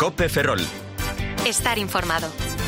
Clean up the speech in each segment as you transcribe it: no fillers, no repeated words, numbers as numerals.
COPE Ferrol. Estar informado.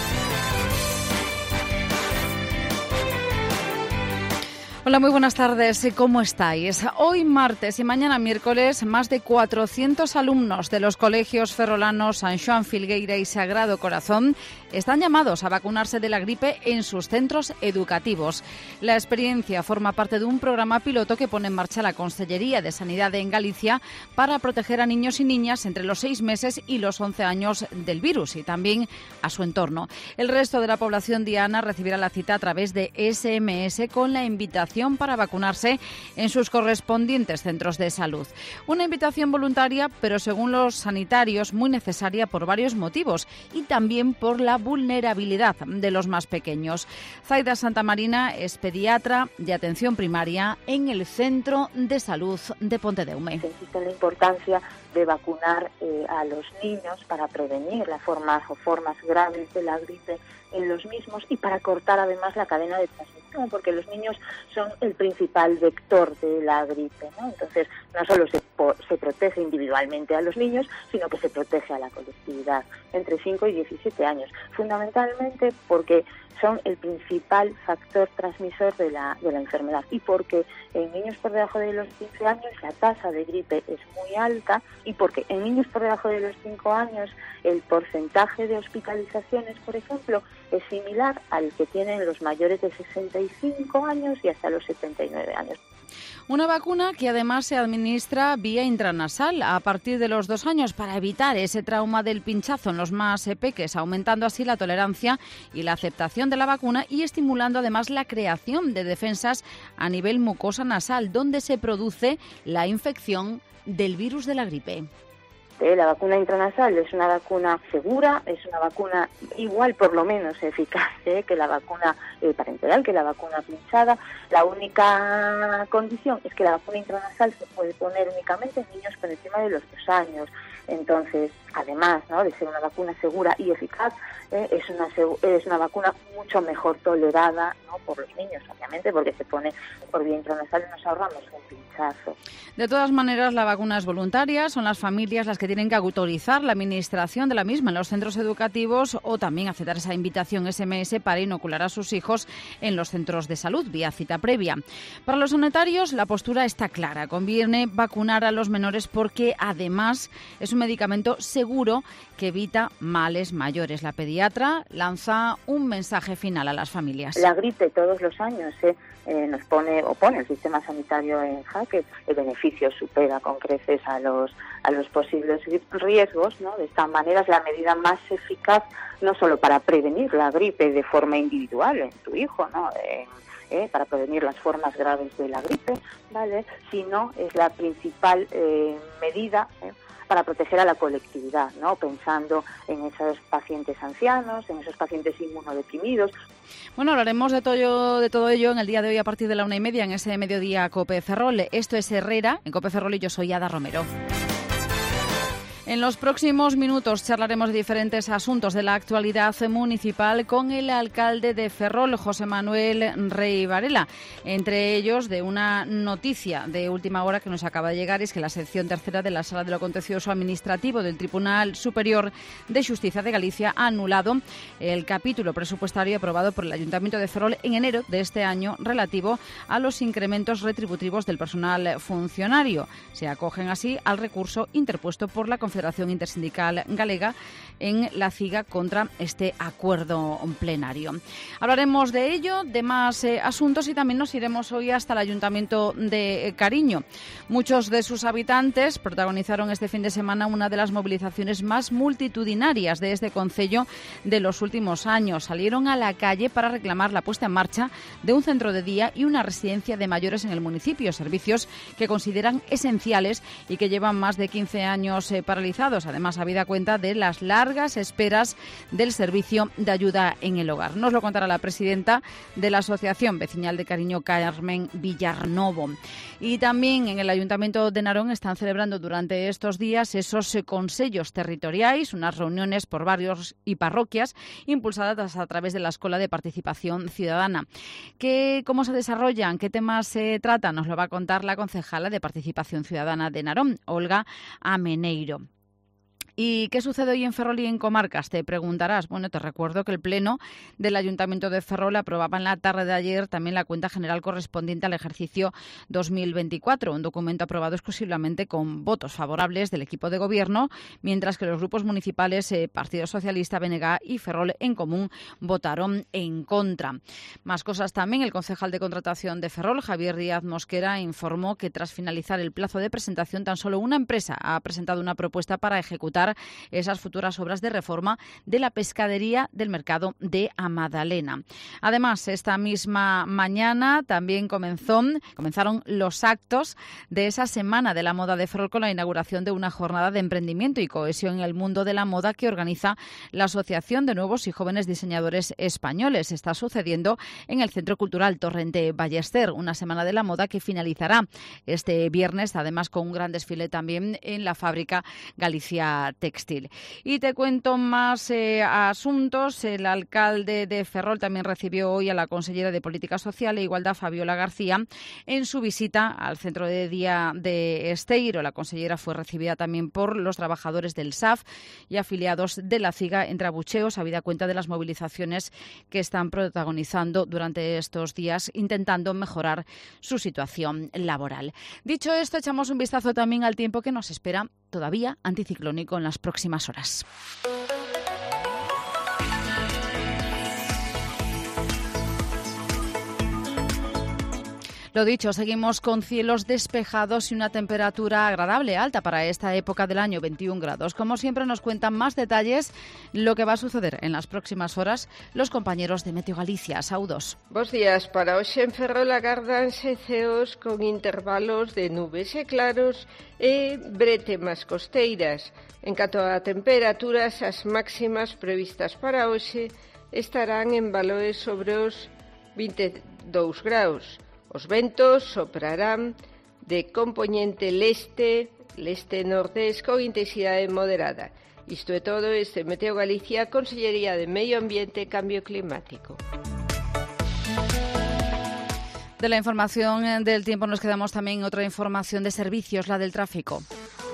Hola, muy buenas tardes. ¿Cómo estáis? Hoy martes y mañana miércoles, más de 400 alumnos de los colegios ferrolanos San Xoán, Filgueira y Sagrado Corazón están llamados a vacunarse de la gripe en sus centros educativos. La experiencia forma parte de un programa piloto que pone en marcha la Consellería de Sanidad en Galicia para proteger a niños y niñas entre los 6 meses y los 11 años del virus y también a su entorno. El resto de la población diana recibirá la cita a través de SMS con la invitación para vacunarse en sus correspondientes centros de salud. Una invitación voluntaria, pero según los sanitarios muy necesaria por varios motivos y también por la vulnerabilidad de los más pequeños. Zaida Santamarina es pediatra de atención primaria en el Centro de Salud de Pontedeume. Existe la importancia de vacunar a los niños para prevenir las formas graves de la gripe en los mismos y para cortar además la cadena de transmisión, porque los niños son el principal vector de la gripe, ¿no? Entonces, no solo se protege individualmente a los niños, sino que se protege a la colectividad entre 5 y 17 años, fundamentalmente porque son el principal factor transmisor de la enfermedad y porque en niños por debajo de los 15 años la tasa de gripe es muy alta y porque en niños por debajo de los 5 años el porcentaje de hospitalizaciones, por ejemplo, es similar al que tienen los mayores de 65 años y hasta los 79 años. Una vacuna que además se administra vía intranasal a partir de los 2 años para evitar ese trauma del pinchazo en los más peques, aumentando así la tolerancia y la aceptación de la vacuna y estimulando además la creación de defensas a nivel mucosa nasal, donde se produce la infección del virus de la gripe. La vacuna intranasal es una vacuna segura, es una vacuna igual, por lo menos eficaz que la vacuna parenteral, que la vacuna pinchada. La única condición es que la vacuna intranasal se puede poner únicamente en niños por encima de los 2 años. Entonces, además, ¿no?, de ser una vacuna segura y eficaz, es una vacuna mucho mejor tolerada, ¿no?, por los niños, obviamente, porque se pone por vía intranasal y nos ahorramos un pinchazo. De todas maneras, la vacuna es voluntaria, son las familias las que tienen que autorizar la administración de la misma en los centros educativos o también aceptar esa invitación SMS para inocular a sus hijos en los centros de salud vía cita previa. Para los sanitarios, la postura está clara. Conviene vacunar a los menores porque además es un medicamento seguro que evita males mayores. La pediatra lanza un mensaje final a las familias. La gripe todos los años nos pone el sistema sanitario en jaque. El beneficio supera con creces a los posibles riesgos, ¿no? De esta manera es la medida más eficaz no solo para prevenir la gripe de forma individual en tu hijo, ¿no?, para prevenir las formas graves de la gripe, ¿vale?, sino es la principal medida para proteger a la colectividad, ¿no?, pensando en esos pacientes ancianos, en esos pacientes inmunodeprimidos. Bueno, hablaremos de todo ello en el día de hoy a partir de la 1:30 en ese mediodía COPE Ferrol. Esto es Herrera en COPE Ferrol y yo soy Ada Romero. En los próximos minutos charlaremos de diferentes asuntos de la actualidad municipal con el alcalde de Ferrol, José Manuel Rey Varela. Entre ellos, de una noticia de última hora que nos acaba de llegar, es que la sección tercera de la Sala de lo Contencioso Administrativo del Tribunal Superior de Justicia de Galicia ha anulado el capítulo presupuestario aprobado por el Ayuntamiento de Ferrol en enero de este año relativo a los incrementos retributivos del personal funcionario. Se acogen así al recurso interpuesto por la Confederación Intersindical Galega en la CIGA contra este acuerdo plenario. Hablaremos de ello, de más asuntos y también nos iremos hoy hasta el Ayuntamiento de Cariño. Muchos de sus habitantes protagonizaron este fin de semana una de las movilizaciones más multitudinarias de este concello de los últimos años. Salieron a la calle para reclamar la puesta en marcha de un centro de día y una residencia de mayores en el municipio, servicios que consideran esenciales y que llevan más de 15 años paralizados, además habida cuenta de las largas esperas del servicio de ayuda en el hogar. Nos lo contará la presidenta de la Asociación Vecinal de Cariño, Carmen Villarnovo. Y también en el Ayuntamiento de Narón están celebrando durante estos días esos consellos territoriais, unas reuniones por barrios y parroquias impulsadas a través de la Escuela de Participación Ciudadana. ¿Cómo se desarrollan? ¿Qué temas se tratan? Nos lo va a contar la concejala de Participación Ciudadana de Narón, Olga Ameneiro. ¿Y qué sucede hoy en Ferrol y en comarcas? Te preguntarás. Bueno, te recuerdo que el Pleno del Ayuntamiento de Ferrol aprobaba en la tarde de ayer también la cuenta general correspondiente al ejercicio 2024, un documento aprobado exclusivamente con votos favorables del equipo de gobierno, mientras que los grupos municipales Partido Socialista, BNG y Ferrol en Común votaron en contra. Más cosas también. El concejal de contratación de Ferrol, Javier Díaz Mosquera, informó que tras finalizar el plazo de presentación, tan solo una empresa ha presentado una propuesta para ejecutar esas futuras obras de reforma de la pescadería del mercado de Amadalena. Además, esta misma mañana también comenzaron los actos de esa Semana de la Moda de Ferrol con la inauguración de una jornada de emprendimiento y cohesión en el mundo de la moda que organiza la Asociación de Nuevos y Jóvenes Diseñadores Españoles. Está sucediendo en el Centro Cultural Torrente Ballester, una Semana de la Moda que finalizará este viernes, además con un gran desfile también en la fábrica Galicia Textil. Y te cuento más asuntos. El alcalde de Ferrol también recibió hoy a la consellera de Política Social e Igualdad, Fabiola García, en su visita al centro de día de Esteiro. La consellera fue recibida también por los trabajadores del SAF y afiliados de la CIGA entre abucheos, habida cuenta de las movilizaciones que están protagonizando durante estos días, intentando mejorar su situación laboral. Dicho esto, echamos un vistazo también al tiempo que nos espera todavía anticiclónico en las próximas horas. Lo dicho, seguimos con cielos despejados y una temperatura agradable, alta para esta época del año, 21 grados. Como siempre, nos cuentan más detalles lo que va a suceder en las próximas horas los compañeros de Meteo Galicia. Saúdos. Bos días. Para hoxe en Ferrol agárdanse ceos con intervalos de nubes e claros e bretemas costeiras. En canto a temperaturas, as máximas previstas para hoxe estarán en valores sobre os 22 graus. Os ventos soprarán de compoñente leste-nordés con intensidade moderada. Isto é todo. Este Meteo Galicia, Consellería de Medio Ambiente e Cambio Climático. De la información del tiempo nos quedamos también en otra información de servicios, la del tráfico.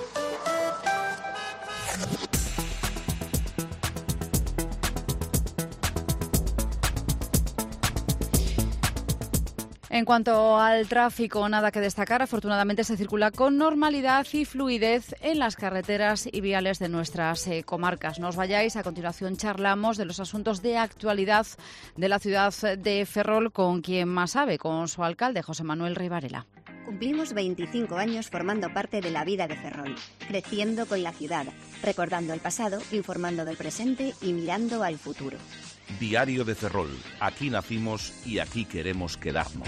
En cuanto al tráfico, nada que destacar. Afortunadamente se circula con normalidad y fluidez en las carreteras y viales de nuestras comarcas. No os vayáis, a continuación charlamos de los asuntos de actualidad de la ciudad de Ferrol con quien más sabe, con su alcalde, José Manuel Rey Varela. Cumplimos 25 años formando parte de la vida de Ferrol, creciendo con la ciudad, recordando el pasado, informando del presente y mirando al futuro. Diario de Ferrol. Aquí nacimos y aquí queremos quedarnos.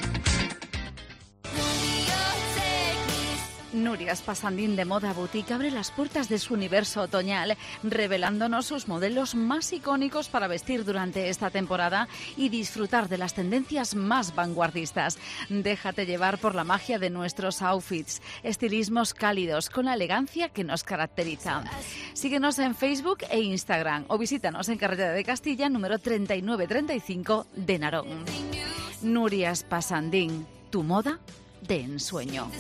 Nuria Spasandín de Moda Boutique abre las puertas de su universo otoñal, revelándonos sus modelos más icónicos para vestir durante esta temporada y disfrutar de las tendencias más vanguardistas. Déjate llevar por la magia de nuestros outfits, estilismos cálidos con la elegancia que nos caracteriza. Síguenos en Facebook e Instagram o visítanos en Carretera de Castilla, número 3935 de Narón. Nuria Spasandín, tu moda de ensueño.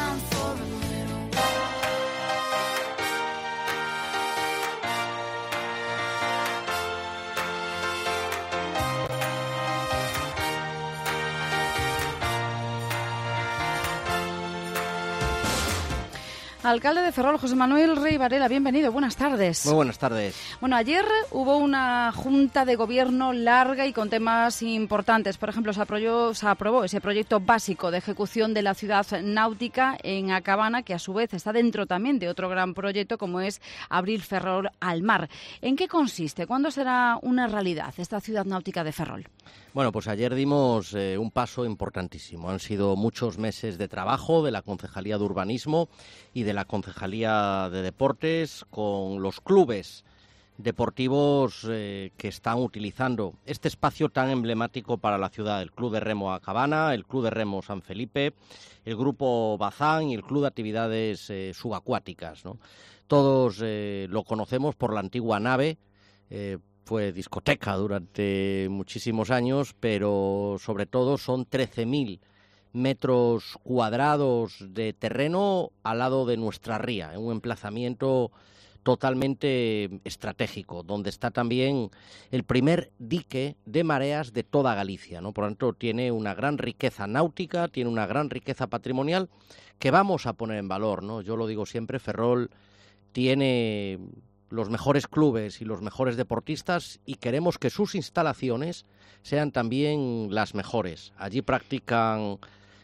Alcalde de Ferrol, José Manuel Rey Varela, bienvenido, buenas tardes. Muy buenas tardes. Bueno, ayer hubo una junta de gobierno larga y con temas importantes. Por ejemplo, se aprobó ese proyecto básico de ejecución de la ciudad náutica en Acabana, que a su vez está dentro también de otro gran proyecto como es abrir Ferrol al mar. ¿En qué consiste? ¿Cuándo será una realidad esta ciudad náutica de Ferrol? Bueno, pues ayer dimos un paso importantísimo. Han sido muchos meses de trabajo de la Concejalía de Urbanismo y de la Concejalía de Deportes con los clubes deportivos que están utilizando este espacio tan emblemático para la ciudad. El Club de Remo Acabana, el Club de Remo San Felipe, el Grupo Bazán y el Club de Actividades Subacuáticas, ¿no? Todos lo conocemos por la antigua nave. Fue discoteca durante muchísimos años, pero sobre todo son 13.000 metros cuadrados de terreno al lado de nuestra ría, en un emplazamiento totalmente estratégico, donde está también el primer dique de mareas de toda Galicia, ¿no? Por lo tanto, tiene una gran riqueza náutica, tiene una gran riqueza patrimonial que vamos a poner en valor, ¿no? Yo lo digo siempre, Ferrol tiene los mejores clubes y los mejores deportistas y queremos que sus instalaciones sean también las mejores. Allí practican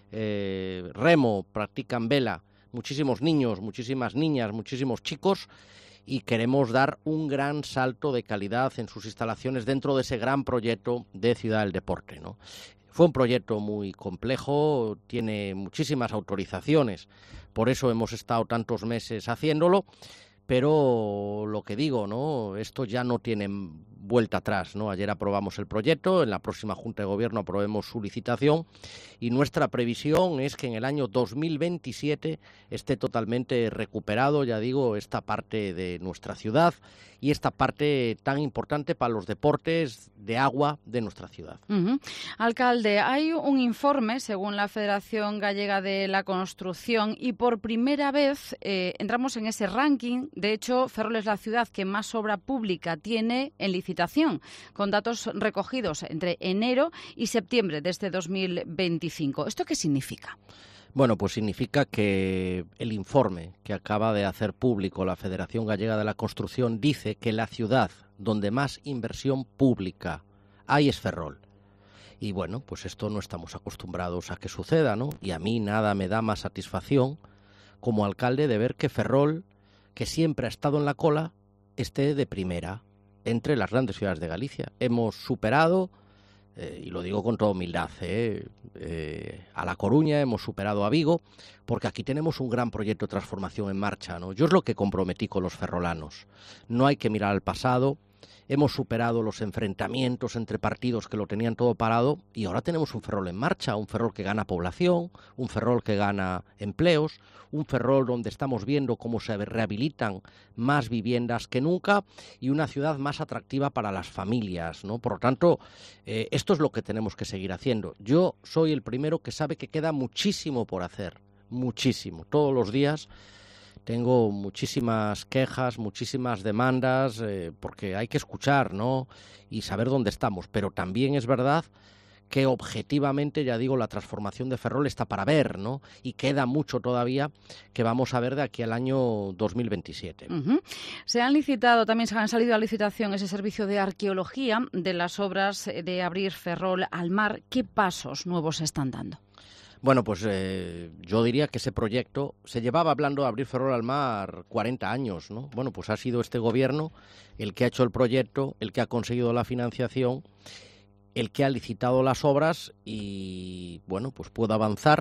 remo, practican vela, muchísimos niños, muchísimas niñas, muchísimos chicos, y queremos dar un gran salto de calidad en sus instalaciones dentro de ese gran proyecto de Ciudad del Deporte, ¿no? Fue un proyecto muy complejo, tiene muchísimas autorizaciones, por eso hemos estado tantos meses haciéndolo, pero lo que digo, ¿no? Esto ya no tiene vuelta atrás, ¿no? Ayer aprobamos el proyecto, en la próxima Junta de Gobierno aprobemos su licitación y nuestra previsión es que en el año 2027 esté totalmente recuperado, ya digo, esta parte de nuestra ciudad y esta parte tan importante para los deportes de agua de nuestra ciudad. Alcalde, hay un informe, según la Federación Gallega de la Construcción, y por primera vez entramos en ese ranking. De hecho, Ferrol es la ciudad que más obra pública tiene en licitación, con datos recogidos entre enero y septiembre de este 2025. ¿Esto qué significa? Bueno, pues significa que el informe que acaba de hacer público la Federación Gallega de la Construcción dice que la ciudad donde más inversión pública hay es Ferrol. Y bueno, pues esto no estamos acostumbrados a que suceda, ¿no? Y a mí nada me da más satisfacción como alcalde de ver que Ferrol, que siempre ha estado en la cola, esté de primera entre las grandes ciudades de Galicia. Hemos superado, y lo digo con toda humildad, a La Coruña, hemos superado a Vigo, porque aquí tenemos un gran proyecto de transformación en marcha, ¿no? Yo es lo que comprometí con los ferrolanos. No hay que mirar al pasado. Hemos superado los enfrentamientos entre partidos que lo tenían todo parado y ahora tenemos un Ferrol en marcha, un Ferrol que gana población, un Ferrol que gana empleos, un Ferrol donde estamos viendo cómo se rehabilitan más viviendas que nunca y una ciudad más atractiva para las familias, ¿no? Por lo tanto, esto es lo que tenemos que seguir haciendo. Yo soy el primero que sabe que queda muchísimo por hacer, muchísimo, todos los días. Tengo muchísimas quejas, muchísimas demandas, porque hay que escuchar, ¿no? Y saber dónde estamos. Pero también es verdad que objetivamente, ya digo, la transformación de Ferrol está para ver, ¿no? Y queda mucho todavía que vamos a ver de aquí al año 2027. Se han licitado, también se han salido a licitación ese servicio de arqueología de las obras de abrir Ferrol al mar. ¿Qué pasos nuevos se están dando? Bueno, pues yo diría que ese proyecto se llevaba hablando de abrir Ferrol al mar 40 años, ¿no? Bueno, pues ha sido este gobierno el que ha hecho el proyecto, el que ha conseguido la financiación, el que ha licitado las obras y, bueno, pues puedo avanzar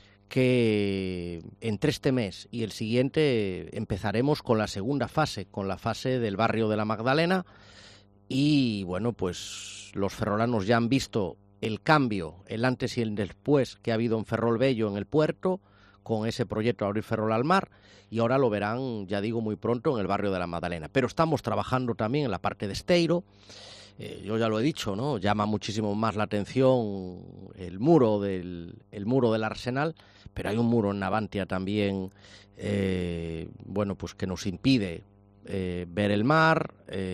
que entre este mes y el siguiente empezaremos con la segunda fase, con la fase del barrio de la Magdalena y, bueno, pues los ferrolanos ya han visto el cambio, el antes y el después que ha habido en Ferrol Bello, en el puerto, con ese proyecto de abrir Ferrol al mar, y ahora lo verán, ya digo, muy pronto en el barrio de la Magdalena. Pero estamos trabajando también en la parte de Esteiro. Yo ya lo he dicho, ¿no? Llama muchísimo más la atención el muro del Arsenal, pero hay un muro en Navantia también, bueno, pues que nos impide ver el mar,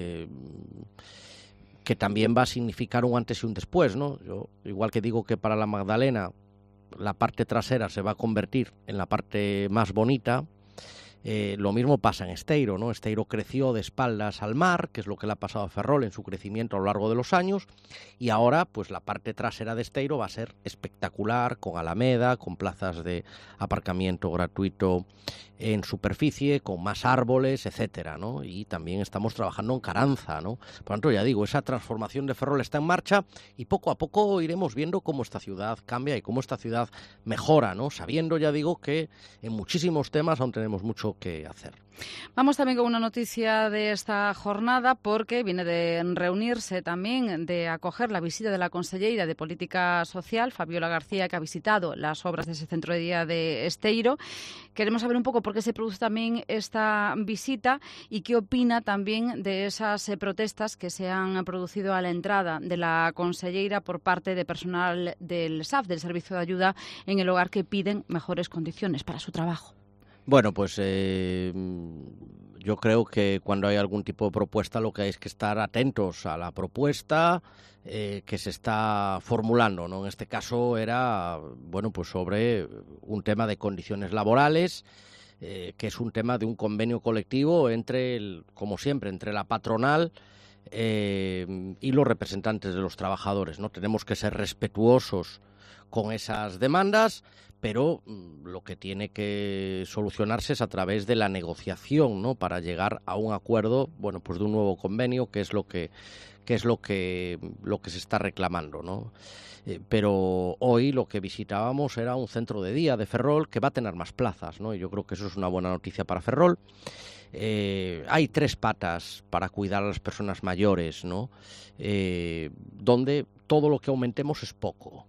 que también va a significar un antes y un después, ¿no? Yo, igual que digo que para la Magdalena la parte trasera se va a convertir en la parte más bonita, lo mismo pasa en Esteiro, ¿no? Esteiro creció de espaldas al mar, que es lo que le ha pasado a Ferrol en su crecimiento a lo largo de los años, y ahora pues la parte trasera de Esteiro va a ser espectacular, con alameda, con plazas de aparcamiento gratuito en superficie, con más árboles, etcétera, ¿no? Y también estamos trabajando en Caranza, ¿no? Por lo tanto, ya digo, esa transformación de Ferrol está en marcha y poco a poco iremos viendo cómo esta ciudad cambia y cómo esta ciudad mejora, ¿no? Sabiendo, ya digo, que en muchísimos temas aún tenemos mucho que hacer. Vamos también con una noticia de esta jornada porque viene de reunirse también, de acoger la visita de la Conselleira de Política Social, Fabiola García, que ha visitado las obras de ese centro de día de Esteiro. Queremos saber un poco por qué se produce también esta visita y qué opina también de esas protestas que se han producido a la entrada de la Conselleira por parte de personal del SAF, del Servicio de Ayuda en el Hogar, que piden mejores condiciones para su trabajo. Bueno, pues yo creo que cuando hay algún tipo de propuesta lo que hay es que estar atentos a la propuesta que se está formulando, ¿no? En este caso era, bueno, pues sobre un tema de condiciones laborales, que es un tema de un convenio colectivo como siempre, entre la patronal y los representantes de los trabajadores, ¿no? Tenemos que ser respetuosos con esas demandas, pero lo que tiene que solucionarse es a través de la negociación, ¿no? Para llegar a un acuerdo, bueno, pues de un nuevo convenio, que es lo que se está reclamando, ¿no? Pero hoy lo que visitábamos era un centro de día de Ferrol que va a tener más plazas, ¿no? Y yo creo que eso es una buena noticia para Ferrol. Hay 3 patas para cuidar a las personas mayores, ¿no? Donde todo lo que aumentemos es poco.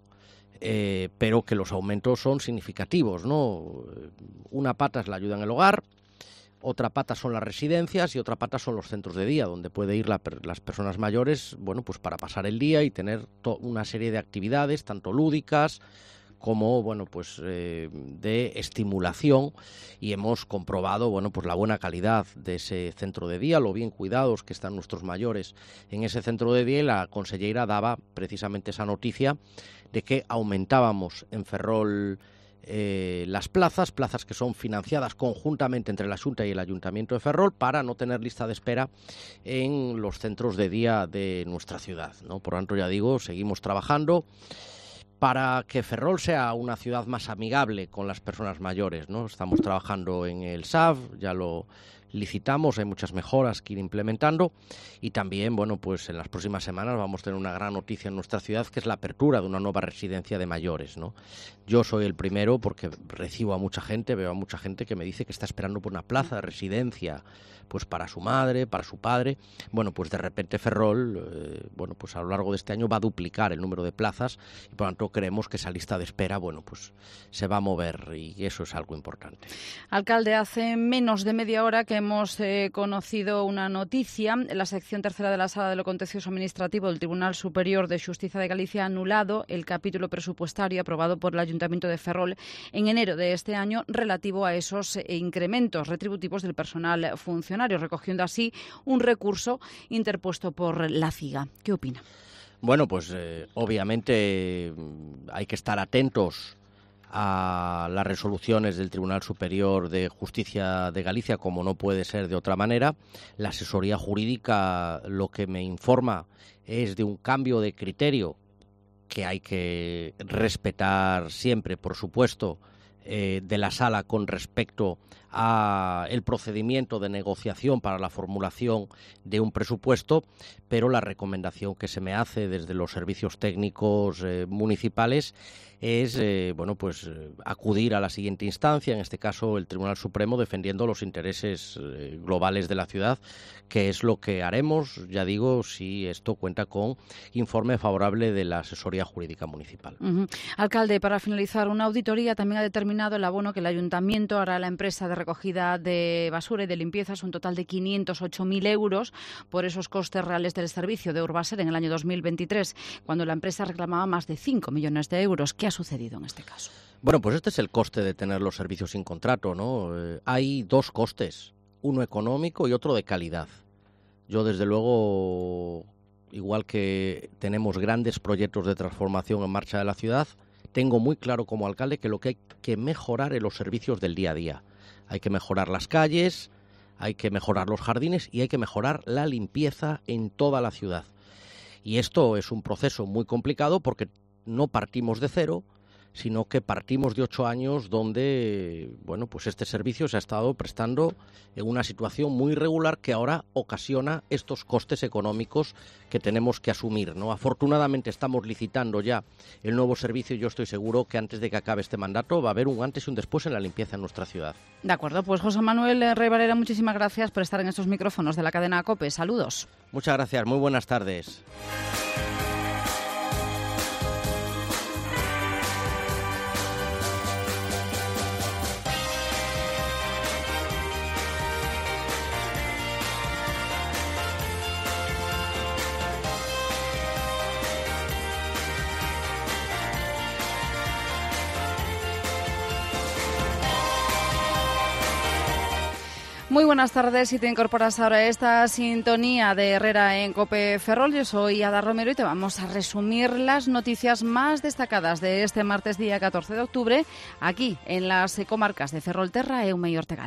Pero que los aumentos son significativos, ¿no? Una pata es la ayuda en el hogar, otra pata son las residencias y otra pata son los centros de día, donde puede ir las personas mayores, bueno, pues para pasar el día y tener una serie de actividades, tanto lúdicas como, bueno, pues de estimulación, y hemos comprobado, bueno, pues la buena calidad de ese centro de día, lo bien cuidados que están nuestros mayores en ese centro de día, y la consellera daba precisamente esa noticia de que aumentábamos en Ferrol las plazas que son financiadas conjuntamente entre la Xunta y el Ayuntamiento de Ferrol para no tener lista de espera en los centros de día de nuestra ciudad, ¿no? Por lo tanto, ya digo, seguimos trabajando para que Ferrol sea una ciudad más amigable con las personas mayores, ¿no? Estamos trabajando en el SAF, ya lo licitamos, hay muchas mejoras que ir implementando, y también, bueno, pues en las próximas semanas vamos a tener una gran noticia en nuestra ciudad, que es la apertura de una nueva residencia de mayores, ¿no? Yo soy el primero porque recibo a mucha gente, veo a mucha gente que me dice que está esperando por una plaza de residencia, pues para su madre, para su padre. Bueno, pues de repente Ferrol, bueno, pues a lo largo de este año va a duplicar el número de plazas, y por lo tanto creemos que esa lista de espera, bueno, pues se va a mover, y eso es algo importante. Alcalde, hace menos de media hora que hemos conocido una noticia. La sección tercera de la Sala de lo Contencioso Administrativo del Tribunal Superior de Xusticia de Galicia ha anulado el capítulo presupuestario aprobado por el Ayuntamiento de Ferrol en enero de este año relativo a esos incrementos retributivos del personal funcionario, recogiendo así un recurso interpuesto por la CIGA. ¿Qué opina? Bueno, pues obviamente hay que estar atentos a las resoluciones del Tribunal Superior de Justicia de Galicia, como no puede ser de otra manera. La asesoría jurídica lo que me informa es de un cambio de criterio que hay que respetar siempre, por supuesto, de la Sala con respecto a el procedimiento de negociación para la formulación de un presupuesto, pero la recomendación que se me hace desde los servicios técnicos municipales es bueno, pues acudir a la siguiente instancia, en este caso el Tribunal Supremo, defendiendo los intereses globales de la ciudad, que es lo que haremos, ya digo, si esto cuenta con informe favorable de la asesoría jurídica municipal. Alcalde, para finalizar, una auditoría también ha determinado el abono que el Ayuntamiento hará a la empresa de recogida de basura y de limpieza, es un total de 508.000 euros por esos costes reales del servicio de Urbaser en el año 2023, cuando la empresa reclamaba más de 5 millones de euros. ¿Qué ha sucedido en este caso? Bueno, pues este es el coste de tener los servicios sin contrato, ¿no? Hay 2 costes, uno económico y otro de calidad. Yo, desde luego, igual que tenemos grandes proyectos de transformación en marcha de la ciudad, tengo muy claro como alcalde que lo que hay que mejorar es los servicios del día a día. Hay que mejorar las calles, hay que mejorar los jardines y hay que mejorar la limpieza en toda la ciudad. Y esto es un proceso muy complicado porque no partimos de cero, sino que partimos de 8 años donde, bueno, pues este servicio se ha estado prestando en una situación muy irregular que ahora ocasiona estos costes económicos que tenemos que asumir, ¿no? Afortunadamente estamos licitando ya el nuevo servicio y yo estoy seguro que antes de que acabe este mandato va a haber un antes y un después en la limpieza en nuestra ciudad. De acuerdo, pues José Manuel Rey Valera, muchísimas gracias por estar en estos micrófonos de la cadena COPE. Saludos. Muchas gracias, muy buenas tardes. Muy buenas tardes, si te incorporas ahora a esta sintonía de Herrera en COPE Ferrol. Yo soy Ada Romero y te vamos a resumir las noticias más destacadas de este martes día 14 de octubre aquí en las comarcas de Ferrolterra, Eume y Ortegal.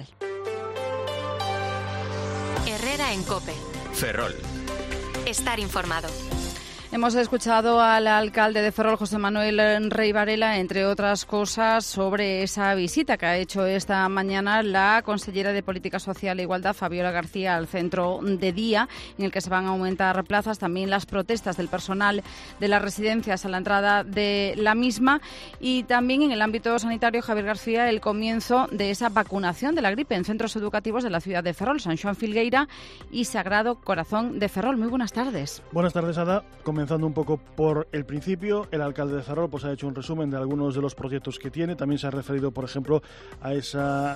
Herrera en COPE Ferrol. Estar informado. Hemos escuchado al alcalde de Ferrol, José Manuel Rey Varela, entre otras cosas, sobre esa visita que ha hecho esta mañana la consellera de Política Social e Igualdad, Fabiola García, al centro de día, en el que se van a aumentar plazas, también las protestas del personal de las residencias a la entrada de la misma, y también en el ámbito sanitario, Javier García, el comienzo de esa vacunación de la gripe en centros educativos de la ciudad de Ferrol, San Xoán Filgueira y Sagrado Corazón de Ferrol. Muy buenas tardes. Buenas tardes, Ada. Comenzando un poco por el principio, el alcalde de Ferrol ha hecho un resumen de algunos de los proyectos que tiene. También se ha referido, por ejemplo, a esa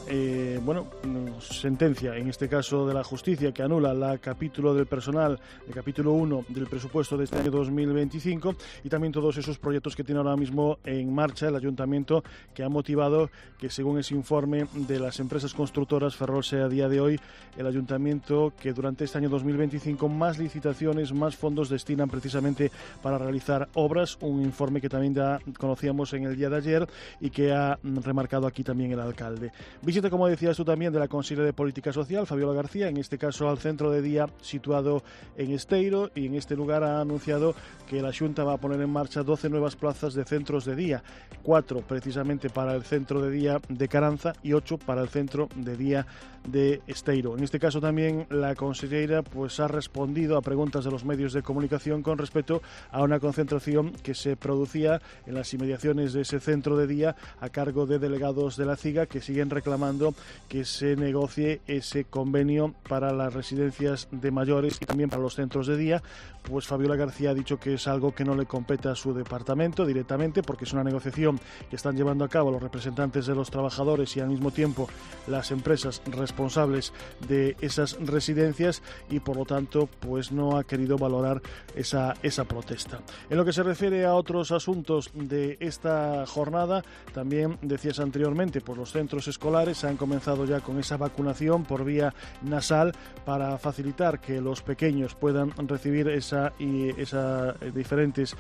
sentencia, en este caso de la justicia, que anula el capítulo del personal, el capítulo 1 del presupuesto de este año 2025, y también todos esos proyectos que tiene ahora mismo en marcha el ayuntamiento, que ha motivado que, según ese informe de las empresas constructoras, Ferrol sea a día de hoy el ayuntamiento que durante este año 2025 más licitaciones, más fondos destinan precisamente para realizar obras, un informe que también ya conocíamos en el día de ayer y que ha remarcado aquí también el alcalde. Visita, como decías tú también, de la consejera de Política Social, Fabiola García, en este caso al centro de día situado en Esteiro, y en este lugar ha anunciado que la Xunta va a poner en marcha 12 nuevas plazas de centros de día, 4 precisamente para el centro de día de Caranza y 8 para el centro de día de Esteiro. En este caso también la consellera ha respondido a preguntas de los medios de comunicación con respecto a una concentración que se producía en las inmediaciones de ese centro de día a cargo de delegados de la CIGA, que siguen reclamando que se negocie ese convenio para las residencias de mayores y también para los centros de día. Pues Fabiola García ha dicho que es algo que no le compete a su departamento directamente, porque es una negociación que están llevando a cabo los representantes de los trabajadores y al mismo tiempo las empresas responsables de esas residencias, y por lo tanto no ha querido valorar esa protesta. En lo que se refiere a otros asuntos de esta jornada, también decías anteriormente, los centros escolares han comenzado ya con esa vacunación por vía nasal para facilitar que los pequeños puedan recibir esas diferentes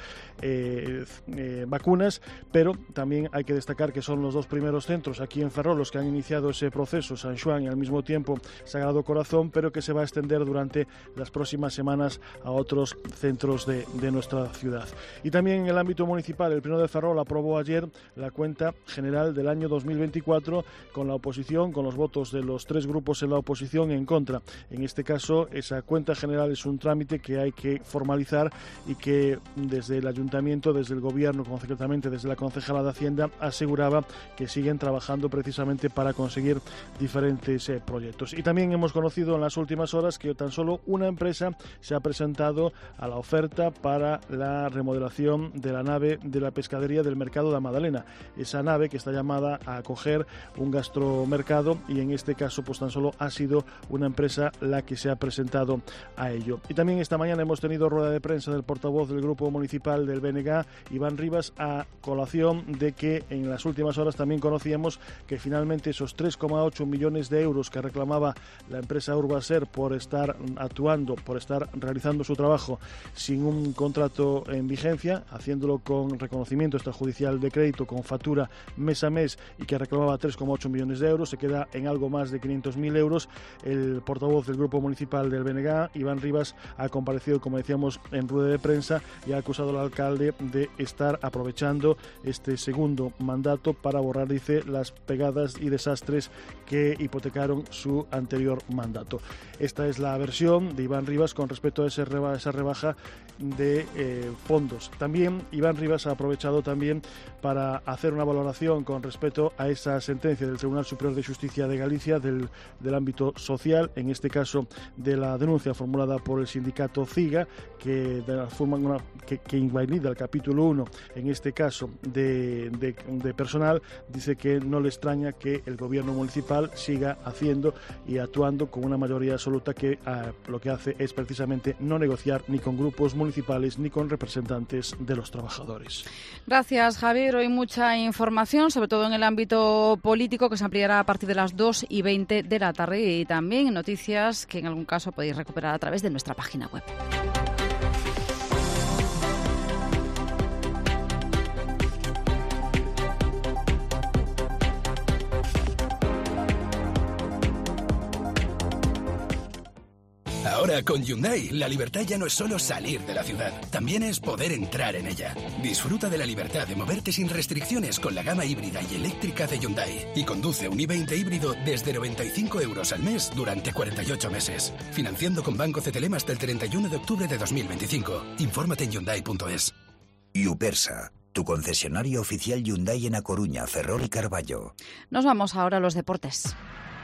vacunas, pero también hay que destacar que son los dos primeros centros aquí en Ferrol los que han iniciado ese proceso, San Xoán y al mismo tiempo Sagrado Corazón, pero que se va a extender durante las próximas semanas a otros centros de nuestra ciudad. Y también en el ámbito municipal, el Pleno de Ferrol aprobó ayer la cuenta general del año 2024 con la oposición, con los votos de los 3 grupos en la oposición en contra. En este caso, esa cuenta general es un trámite que hay que formalizar y que desde el ayuntamiento, desde el gobierno, concretamente desde la concejala de Hacienda, aseguraba que siguen trabajando precisamente para conseguir diferentes proyectos. Y también hemos conocido en las últimas horas que tan solo una empresa se ha presentado a la oferta para la remodelación de la nave de la pescadería del Mercado de la Madalena. Esa nave que está llamada a acoger un gastromercado, y en este caso tan solo ha sido una empresa la que se ha presentado a ello. Y también esta mañana hemos tenido rueda de prensa del portavoz del Grupo Municipal del BNG, Iván Rivas, a colación de que en las últimas horas también conocíamos que finalmente esos 3,8 millones de euros que reclamaba la empresa Urbaser por estar actuando, por estar realizando su trabajo sin un contrato en vigencia, haciéndolo con reconocimiento extrajudicial de crédito, con factura mes a mes, y que reclamaba 3,8 millones de euros, se queda en algo más de 500.000 euros. El portavoz del Grupo Municipal del BNG, Iván Rivas, ha comparecido, como decíamos, en rueda de prensa y ha acusado al alcalde de estar aprovechando este segundo mandato para borrar, dice, las pegadas y desastres que hipotecaron su anterior mandato. Esta es la versión de Iván Rivas con respecto a esa rebaja de fondos. También Iván Rivas ha aprovechado también para hacer una valoración con respecto a esa sentencia del Tribunal Superior de Justicia de Galicia del ámbito social, en este caso de la denuncia formulada por el sindicato CIGA, que de la forma que invalida el capítulo 1, en este caso de personal. Dice que no le extraña que el gobierno municipal siga haciendo y actuando con una mayoría absoluta que lo que hace es precisamente no negociar ni con grupos municipales municipales ni con representantes de los trabajadores. Gracias, Javier. Hoy mucha información, sobre todo en el ámbito político, que se ampliará a partir de las 2:20 de la tarde, y también noticias que en algún caso podéis recuperar a través de nuestra página web. Ahora con Hyundai, la libertad ya no es solo salir de la ciudad, también es poder entrar en ella. Disfruta de la libertad de moverte sin restricciones con la gama híbrida y eléctrica de Hyundai y conduce un i20 híbrido desde 95 euros al mes durante 48 meses, financiando con Banco CTLM hasta el 31 de octubre de 2025. Infórmate en Hyundai.es. Yupersa, tu concesionario oficial Hyundai en A Coruña, Ferrol y Carballo. Nos vamos ahora a los deportes.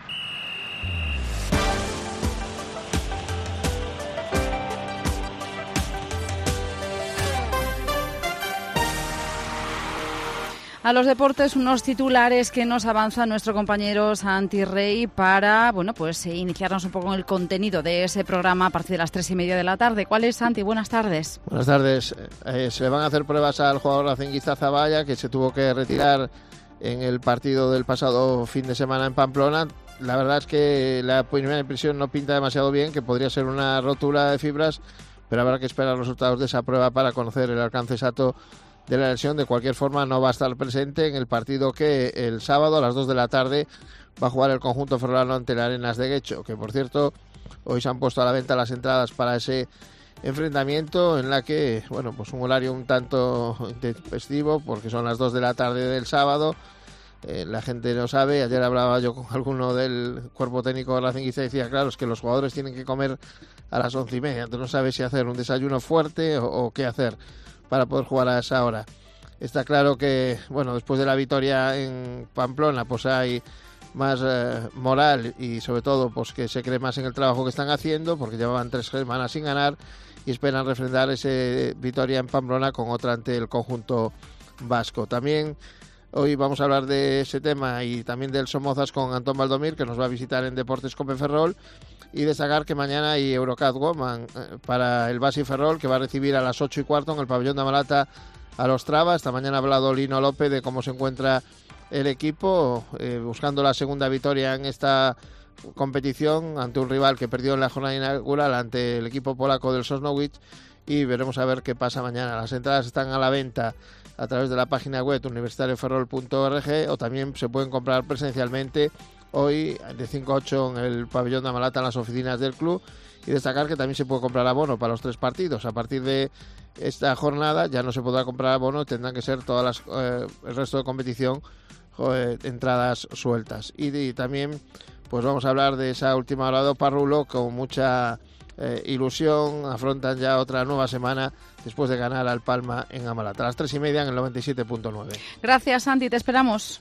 A los deportes, unos titulares que nos avanza nuestro compañero Santi Rey para, iniciarnos un poco en el contenido de ese programa a partir de las 3:30 de la tarde. ¿Cuál es, Santi? Buenas tardes. Buenas tardes. Se le van a hacer pruebas al jugador racinguista Zaballa, que se tuvo que retirar en el partido del pasado fin de semana en Pamplona. La verdad es que la primera impresión no pinta demasiado bien, que podría ser una rotura de fibras, pero habrá que esperar los resultados de esa prueba para conocer el alcance exacto de la lesión. De cualquier forma, no va a estar presente en el partido que el sábado a las 2 de la tarde va a jugar el conjunto ferrolano ante el Arenas de Guecho, que por cierto hoy se han puesto a la venta las entradas para ese enfrentamiento, en la que, un horario un tanto intempestivo, porque son las 2 de la tarde del sábado. La gente no sabe. Ayer hablaba yo con alguno del cuerpo técnico de racinguista y decía, claro, es que los jugadores tienen que comer a las 11:30, entonces no sabe si hacer un desayuno fuerte o qué hacer para poder jugar a esa hora. Está claro que, después de la victoria en Pamplona, pues hay más moral y sobre todo pues que se cree más en el trabajo que están haciendo, porque llevaban 3 semanas sin ganar y esperan refrendar esa victoria en Pamplona con otra ante el conjunto vasco. También hoy vamos a hablar de ese tema y también del Somozas con Antón Valdomir, que nos va a visitar en Deportes Cope Ferrol, y destacar que mañana hay Eurocup Women para el Basi Ferrol, que va a recibir a las 8:15 en el pabellón de Amalata a los Traba. Esta mañana ha hablado Lino López de cómo se encuentra el equipo, buscando la segunda victoria en esta competición ante un rival que perdió en la jornada inaugural ante el equipo polaco del Sosnowiec, y veremos a ver qué pasa mañana. Las entradas están a la venta a través de la página web universitarioferrol.org, o también se pueden comprar presencialmente hoy de 5 a 8 en el pabellón de Amalata en las oficinas del club. Y destacar que también se puede comprar abono para los 3 partidos. A partir de esta jornada ya no se podrá comprar abono, tendrán que ser todas el resto de competición entradas sueltas. Y también pues vamos a hablar de esa última hora de Parrulo con mucha ilusión. Afrontan ya otra nueva semana después de ganar al Palma en Amalata. A las 3:30 en el 97.9. Gracias, Santi, te esperamos.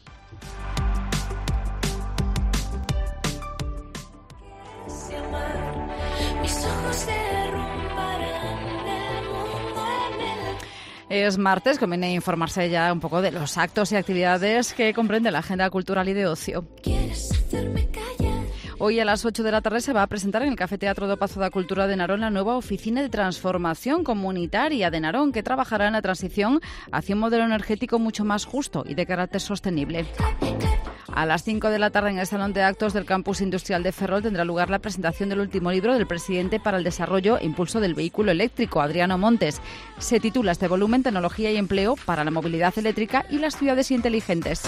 Es martes, conviene informarse ya un poco de los actos y actividades que comprende la agenda cultural y de ocio. Hoy a las 8 de la tarde se va a presentar en el Café Teatro do Pazo da Cultura de Narón la nueva oficina de transformación comunitaria de Narón, que trabajará en la transición hacia un modelo energético mucho más justo y de carácter sostenible. A las 5 de la tarde en el Salón de Actos del Campus Industrial de Ferrol tendrá lugar la presentación del último libro del presidente para el desarrollo e impulso del vehículo eléctrico, Adriano Montes. Se titula este volumen Tecnología y empleo para la movilidad eléctrica y las ciudades inteligentes.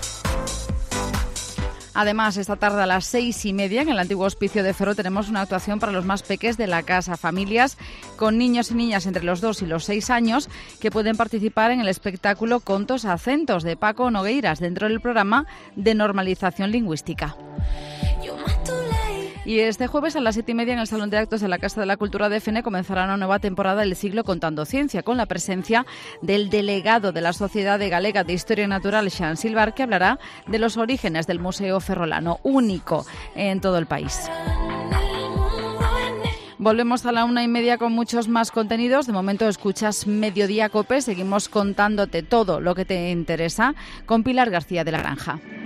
Además, esta tarde a las 6:30 en el antiguo Hospicio de Ferrol tenemos una actuación para los más peques de la casa, familias con niños y niñas entre los 2 y los 6 años que pueden participar en el espectáculo Contos a Acentos de Paco Nogueiras dentro del programa de normalización lingüística. Y este jueves a las 7:30 en el Salón de Actos de la Casa de la Cultura de Fene comenzará una nueva temporada del ciclo Contando Ciencia, con la presencia del delegado de la Sociedad Galega de Historia Natural, Xan Silvar, que hablará de los orígenes del Museo Ferrolano, único en todo el país. Volvemos a la 1:30 con muchos más contenidos. De momento escuchas Mediodía Cope. Seguimos contándote todo lo que te interesa con Pilar García de la Granja.